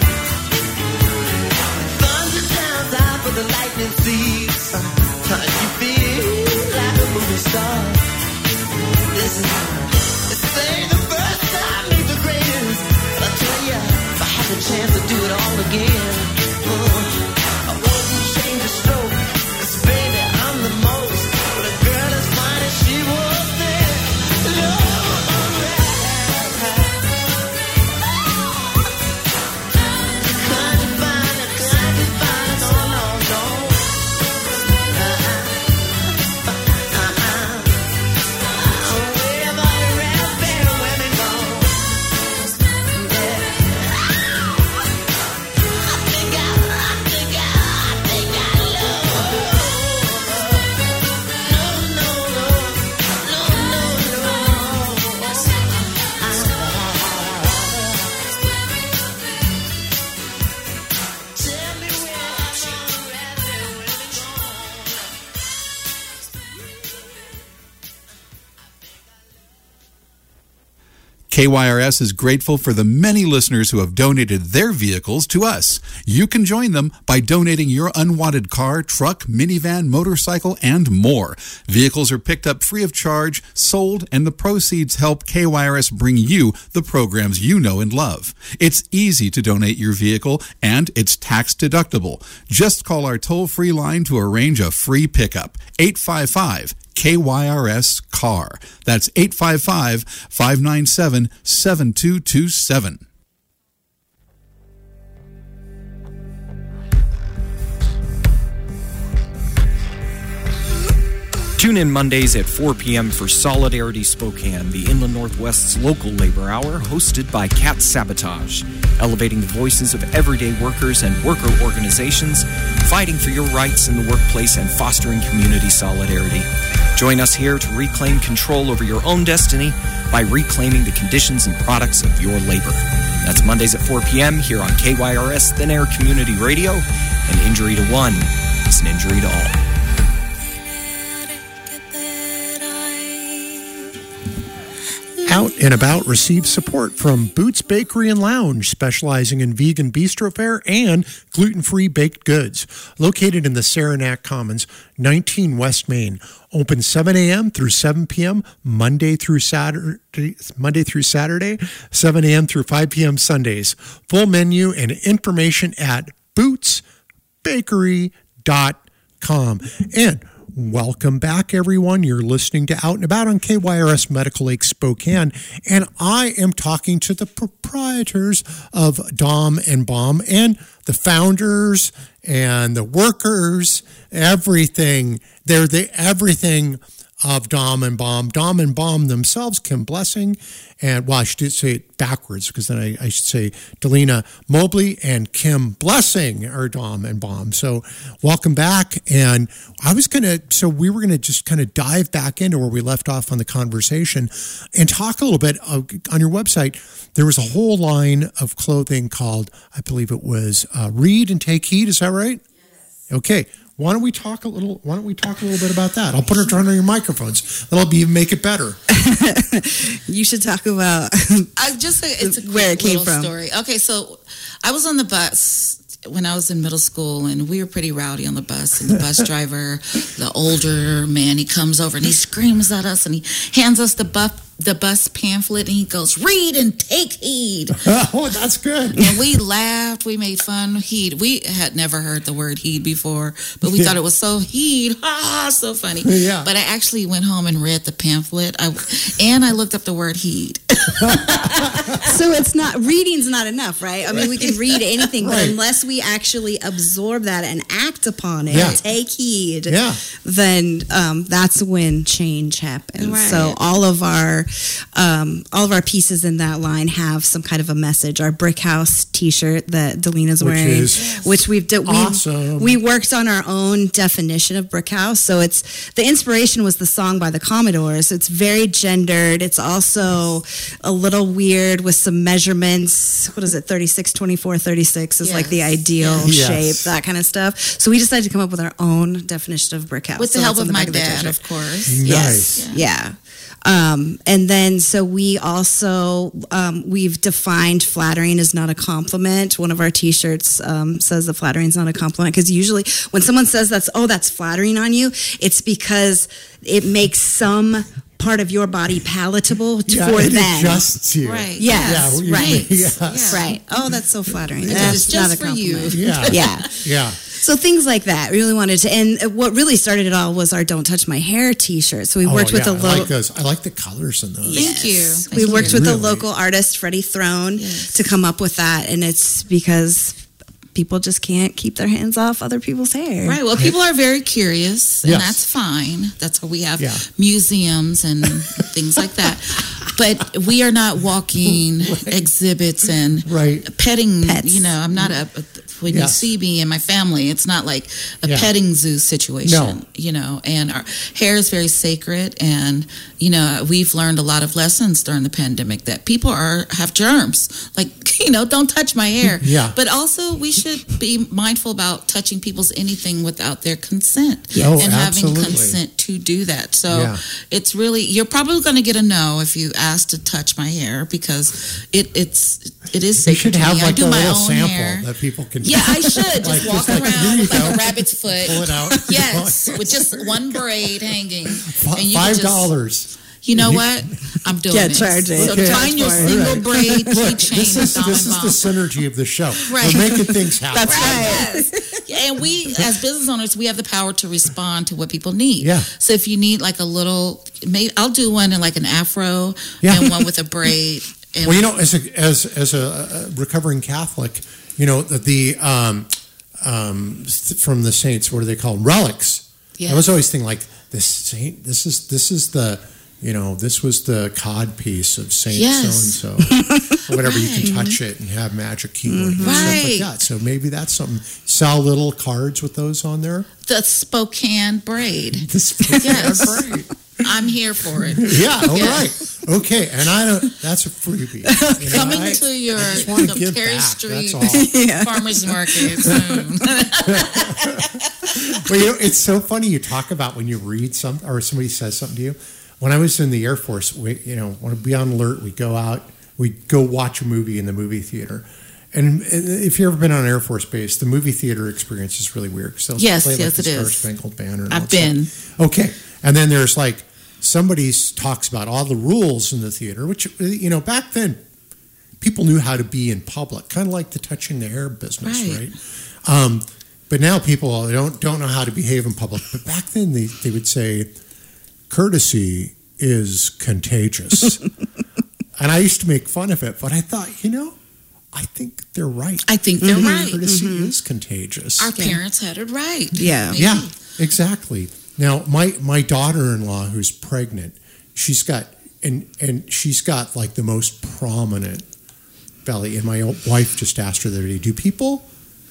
KYRS is grateful for the many listeners who have donated their vehicles to us. You can join them by donating your unwanted car, truck, minivan, motorcycle, and more. Vehicles are picked up free of charge, sold, and the proceeds help KYRS bring you the programs you know and love. It's easy to donate your vehicle, and it's tax deductible. Just call our toll-free line to arrange a free pickup. 855 KYRS CAR. That's 855-597-7227. Tune in Mondays at 4 p.m. for Solidarity Spokane, the Inland Northwest's local labor hour, hosted by Cat Sabotage, elevating the voices of everyday workers and worker organizations, fighting for your rights in the workplace and fostering community solidarity. Join us here to reclaim control over your own destiny by reclaiming the conditions and products of your labor. That's Mondays at 4 p.m. here on KYRS Thin Air Community Radio. An injury to one is an injury to all. Out and About receives support from Boots Bakery and Lounge, specializing in vegan bistro fare and gluten-free baked goods. Located in the Saranac Commons, 19 West Main. Open 7 a.m. through 7 p.m. Monday through Saturday, 7 a.m. through 5 p.m. Sundays. Full menu and information at bootsbakery.com. And welcome back, everyone. You're listening to Out and About on KYRS Medical Lake Spokane, and I am talking to the proprietors of Dom and Bomb and the founders and the workers, everything. They're the everything of Dom and Bomb. Dom and Bomb themselves, Kim Blessing, and, well, I should say it backwards, because then I should say Delina Mobley and Kim Blessing are Dom and Bomb. So welcome back. And we were going to just kind of dive back into where we left off on the conversation and talk a little bit on your website. There was a whole line of clothing called, I believe it was Read and Take Heed. Is that right? Yes. Okay. Why don't we talk a little bit about that? I'll put her on your microphones. That'll make it better. You should talk about it's a where it came from. Story. Okay, so I was on the bus when I was in middle school, and we were pretty rowdy on the bus. And the bus driver, the older man, he comes over and he screams at us and he hands us the bus pamphlet, and he goes, "Read and take heed." Oh, that's good. And we laughed. We made fun. Heed. We had never heard the word heed before, but we thought it was so heed. So funny. Yeah. But I actually went home and read the pamphlet. I looked up the word heed. So reading's not enough, right? I mean, we can read anything, but unless we actually absorb that and act upon it, take heed, then that's when change happens. Right. So all of our pieces in that line have some kind of a message. Our Brick House T-shirt that Delina's wearing, which awesome. We worked on our own definition of Brick House. So the inspiration was the song by the Commodores. It's very gendered. It's also a little weird with some measurements. What is it? 36, 24, 36 is like the ideal shape, that kind of stuff. So we decided to come up with our own definition of Brick House. With the help of my dad, of course. Nice. Yes. Yeah. And then, so we also, we've defined flattering is not a compliment. One of our t-shirts says that flattering is not a compliment, because usually when someone says that's flattering on you, it's because it makes some part of your body palatable for them. It adjusts you. Right. Yes. Yeah, right. Yes. Right. Oh, that's so flattering. It's just for you. Yeah. So things like that. We really wanted to, and what really started it all was our "Don't Touch My Hair" T-shirt. So we worked with I like those. I like the colors in those. Thank you. We worked with the local artist Freddie Throne to come up with that, and it's because people just can't keep their hands off other people's hair. Right. Well, people are very curious, and that's fine. That's why we have museums and things like that. But we are not walking exhibits and petting. Pets. I'm not when you see me and my family. It's not like a petting zoo situation, you know, and our hair is very sacred. And, you know, we've learned a lot of lessons during the pandemic that people have germs. Like, you know, don't touch my hair. Yeah. But also we should be mindful about touching people's anything without their consent. Oh, and absolutely. having consent to do that. So it's really, you're probably going to get a no if you ask to touch my hair, because it is You sacred should to have me. like I do a my little own sample hair. that people can. Yeah, I should just walk like, around here you with like go. a rabbit's foot. Pull it out. Yes, with just one braid hanging. And you can just- $5. You know what? I'm doing it. charge it. So Okay, find your that's fine. single All right. braid Look, keychain. this is Dom the and Bob. synergy of the show. Right. We're making things happen. That's right. Yes. Yeah, and we, as business owners, we have the power to respond to what people need. Yeah. So if you need like a little, maybe I'll do one in like an afro Yeah. and one with a braid. And Well, you know, as a recovering Catholic, you know, the from the saints, what do they call them? Relics. Yes. I was always thinking like this saint. This is the, you know, this was the cod piece of Saint Yes. so and so, or whatever. You can Right. touch it and have magic keyword and stuff Right. like that. So maybe that's something. Sell little cards with those on there. the Spokane braid. This Yes. great. I'm here for it. Yeah. All Yes. right. Okay. And I don't. That's a freebie. You know, Coming to your I just want to the give Perry back. Street That's all. Farmers Market soon. Well, you know, it's so funny you talk about when you read something or somebody says something to you. When I was in the Air Force, we, you know, want to be on alert. We go out, we go watch a movie in the movie theater. And if you've ever been on an Air Force base, the movie theater experience is really weird. Because Yes, play, like, yes, the it Star is. Spangled Banner. And all I've that been. stuff. Okay. And then there's like, somebody talks about all the rules in the theater, which, you know, back then, people knew how to be in public, kind of like the touching the hair business, right? But now people don't know how to behave in public. But back then, they would say, courtesy is contagious. And I used to make fun of it, but I thought, you know, I think they're right. I think they're right. Courtesy is contagious. Our parents had it right. Yeah. Maybe. Yeah, exactly. Now, my daughter-in-law, who's pregnant, she's got and she's got like the most prominent belly. And my wife just asked her the other day, do people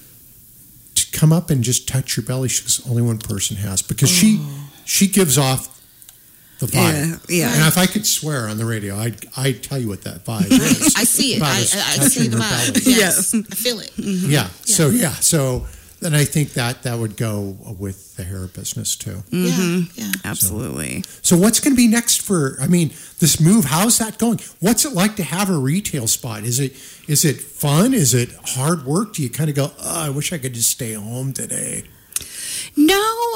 come up and just touch your belly? She goes, only one person has, because she gives off the vibe. Yeah. And if I could swear on the radio, I'd tell you what that vibe is. I see it. About I us see touching the her vibe. belly. Yes. I feel it. Yeah. So then I think that would go with the hair business too. Yeah. Absolutely. So what's going to be next for? I mean, this move. How's that going? What's it like to have a retail spot? Is it fun? Is it hard work? Do you kind of go, oh, I wish I could just stay home today? No,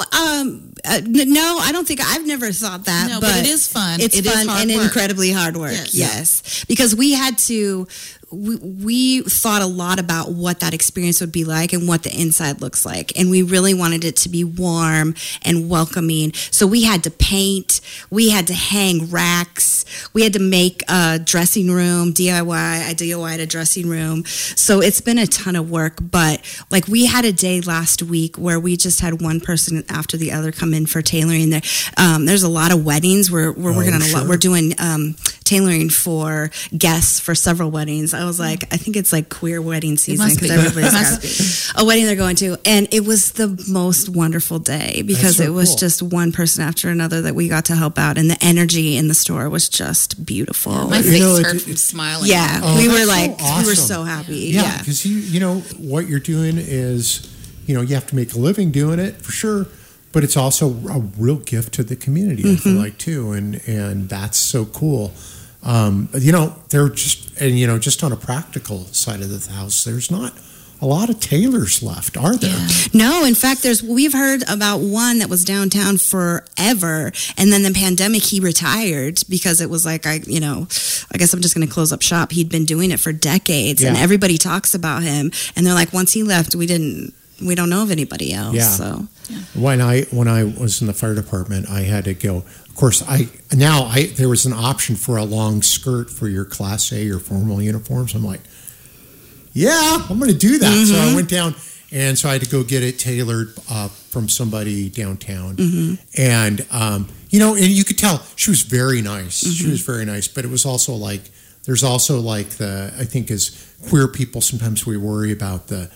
no, I don't think I've never thought that. No, but it is fun. It's It is fun hard and work. incredibly hard work. Yes, because we had to. We thought a lot about what that experience would be like and what the inside looks like. And we really wanted it to be warm and welcoming. So we had to paint, we had to hang racks, we had to make a dressing room, DIY. I DIY'd a dressing room. So it's been a ton of work. But like we had a day last week where we just had one person after the other come in for tailoring. There's a lot of weddings. We're working on a lot. We're doing tailoring for guests for several weddings. I was like, I think it's like queer wedding season because everybody's got a wedding they're going to. And it was the most wonderful day because so it was cool. just one person after another that we got to help out. And the energy in the store was just beautiful. My You face know, hurt from smiling. Yeah, Oh, we were that's like, so we were awesome. so happy. Yeah, because you know what you're doing is, you know, you have to make a living doing it for sure, but it's also a real gift to the community. I feel like too, and that's so cool. You know, they're just on a practical side of the house, there's not a lot of tailors left, are there? Yeah. No, in fact, we've heard about one that was downtown forever, and then the pandemic, he retired because it was like, I guess I'm just going to close up shop. He'd been doing it for decades, and everybody talks about him, and they're like, once he left, we don't know of anybody else. Yeah. So When I was in the fire department, I had to go. Of course, there was an option for a long skirt for your Class A or formal uniforms. I'm like, yeah, I'm going to do that. So I went down, and so I had to go get it tailored from somebody downtown. And you know, and you could tell she was very nice. She was very nice, but it was also like there's also like I think as queer people sometimes we worry about the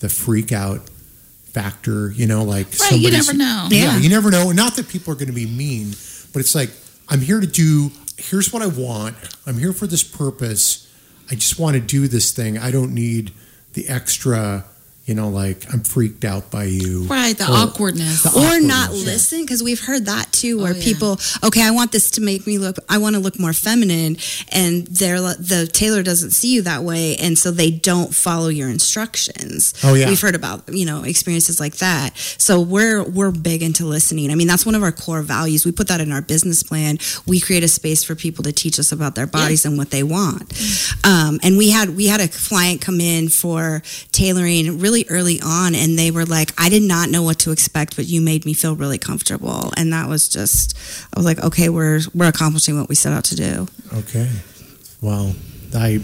the freak out factor, like right, somebody's... you never know. Yeah, you never know. Not that people are going to be mean, but it's like, I'm here to do, here's what I want. I'm here for this purpose. I just want to do this thing. I don't need the extra, I'm freaked out by you. Right, the awkwardness. Or not listen, because we've heard that too, where people, I want this to make me I want to look more feminine, and the tailor doesn't see you that way, and so they don't follow your instructions. Oh, yeah. We've heard about, experiences like that. So we're big into listening. I mean, that's one of our core values. We put that in our business plan. We create a space for people to teach us about their bodies and what they want. And we had a client come in for tailoring really early on, and they were like, I did not know what to expect, but you made me feel really comfortable. And that was just, I was like, okay, we're accomplishing what we set out to do. Okay. Well, I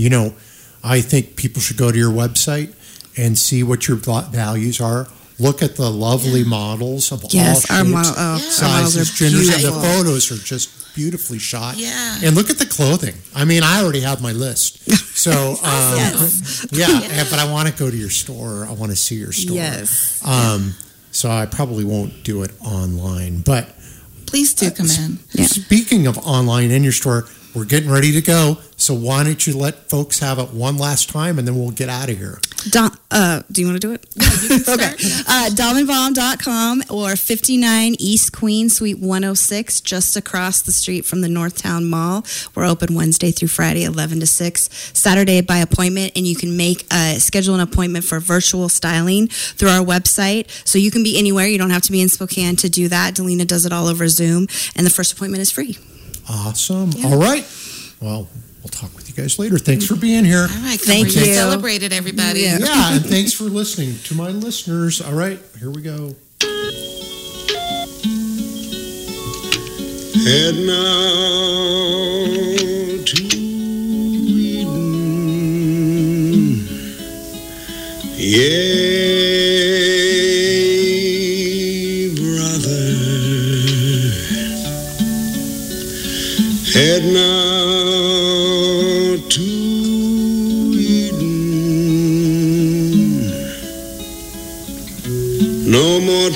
think people should go to your website and see what your values are. Look at the lovely models of all shapes, sizes, genders, and the photos are just beautifully shot. Yeah. And look at the clothing. I mean, I already have my list. So, but I want to go to your store. I want to see your store. Yes. So I probably won't do it online, but please do come in. Speaking of online in your store, we're getting ready to go. So why don't you let folks have it one last time, and then we'll get out of here. Do you want to do it? Yeah, you can start. Okay. DomandBomb.com or 59 East Queen, Suite 106, just across the street from the Northtown Mall. We're open Wednesday through Friday, 11 to 6. Saturday by appointment, and you can schedule an appointment for virtual styling through our website. So you can be anywhere. You don't have to be in Spokane to do that. Delina does it all over Zoom, and the first appointment is free. Awesome. Yeah. All right. Well, we'll talk with you guys later. Thanks for being here. All right. Thank you. Celebrated, everybody. Yeah, and thanks for listening to my listeners. All right, here we go. Head now to Eden. Yea, brother. Head now to Eden. No more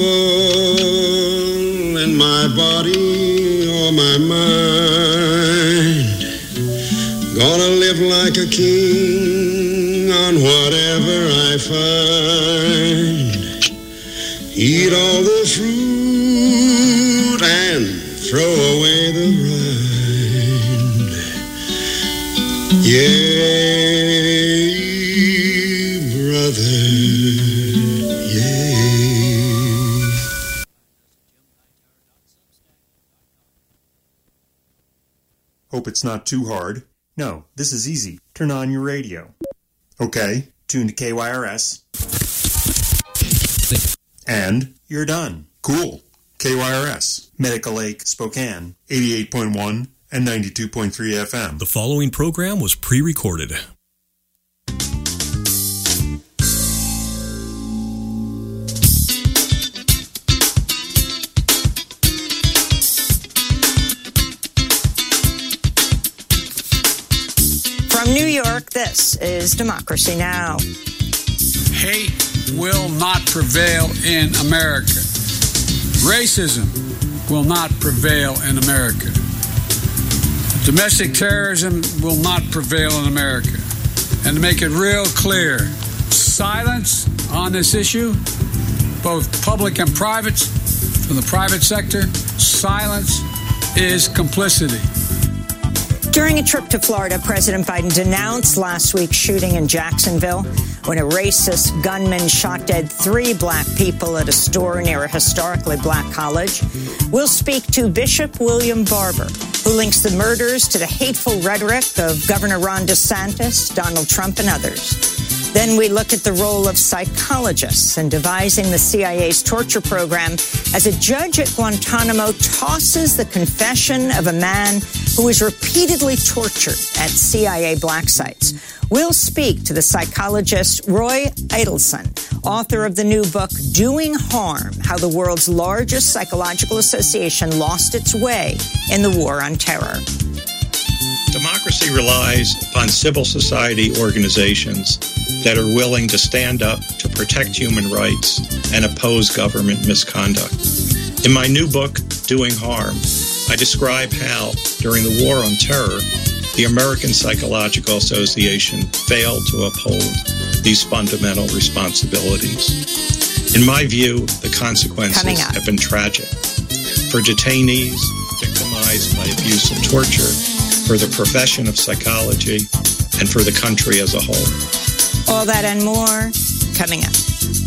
trouble in my body or my mind. Gonna live like a king on whatever I find. Eat all the fruit and throw away the rind. Yea, brother, yea. Hope it's not too hard. No, this is easy. Turn on your radio. Okay, tune to KYRS. And you're done. Cool. KYRS, Medical Lake, Spokane, 88.1 and 92.3 FM. The following program was pre-recorded. From New York, this is Democracy Now! Hate will not prevail in America. Racism will not prevail in America. Domestic terrorism will not prevail in America. And to make it real clear, silence on this issue, both public and private, from the private sector, silence is complicity. During a trip to Florida, President Biden denounced last week's shooting in Jacksonville when a racist gunman shot dead 3 black people at a store near a historically black college. We'll speak to Bishop William Barber, who links the murders to the hateful rhetoric of Governor Ron DeSantis, Donald Trump, and others. Then we look at the role of psychologists in devising the CIA's torture program as a judge at Guantanamo tosses the confession of a man who was repeatedly tortured at CIA black sites. We'll speak to the psychologist Roy Edelson, author of the new book, Doing Harm, How the World's Largest Psychological Association Lost Its Way in the War on Terror. Democracy Democracy relies upon civil society organizations that are willing to stand up to protect human rights and oppose government misconduct. In my new book, Doing Harm, I describe how, during the War on Terror, the American Psychological Association failed to uphold these fundamental responsibilities. In my view, the consequences have been tragic. For detainees victimized by abuse and torture, for the profession of psychology, and for the country as a whole. All that and more coming up.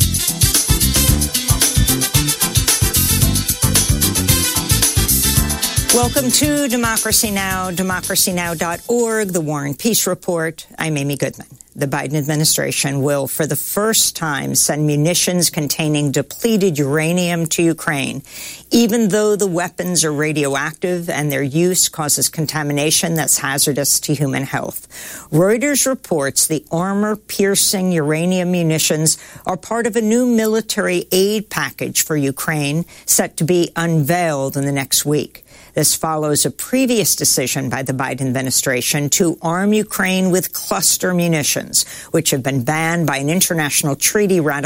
Welcome to Democracy Now!, democracynow.org, the War and Peace Report. I'm Amy Goodman. The Biden administration will, for the first time, send munitions containing depleted uranium to Ukraine, even though the weapons are radioactive and their use causes contamination that's hazardous to human health. Reuters reports the armor-piercing uranium munitions are part of a new military aid package for Ukraine set to be unveiled in the next week. This follows a previous decision by the Biden administration to arm Ukraine with cluster munitions, which have been banned by an international treaty ratified